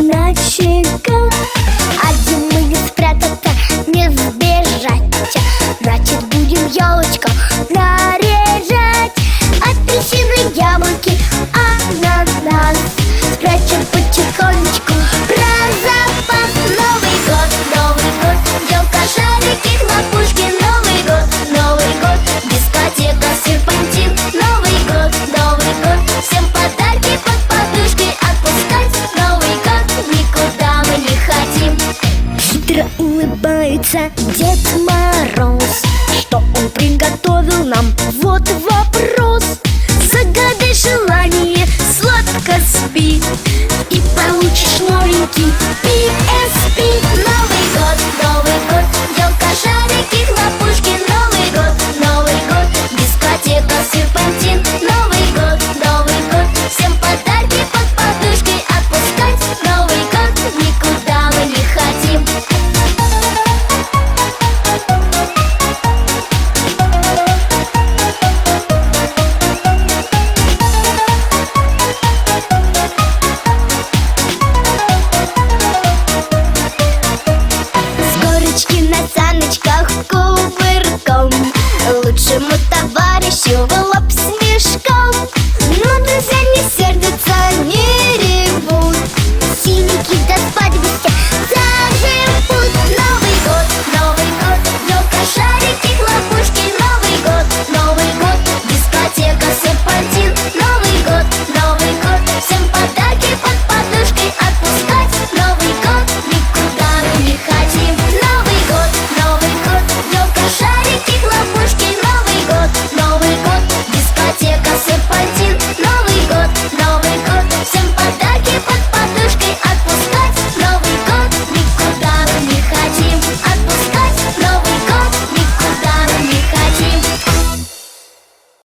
на щеках. А зимы не спрятаться, не сбежать. Значит, будем елочку наряжать. Апельсины, яблоки, ананас спрячем потихонечку про запас. Новый год, елка, шарики, хлопушки. Новый год, дискотека, серпантин. Новый год, всем подарки под подушкой отпускать. Новый год, никуда мы не хотим. Хитро улыбается Дед Мороз. Что он приготовил нам? Вот вопрос. Загадай желание, сладко спи, и получишь новенький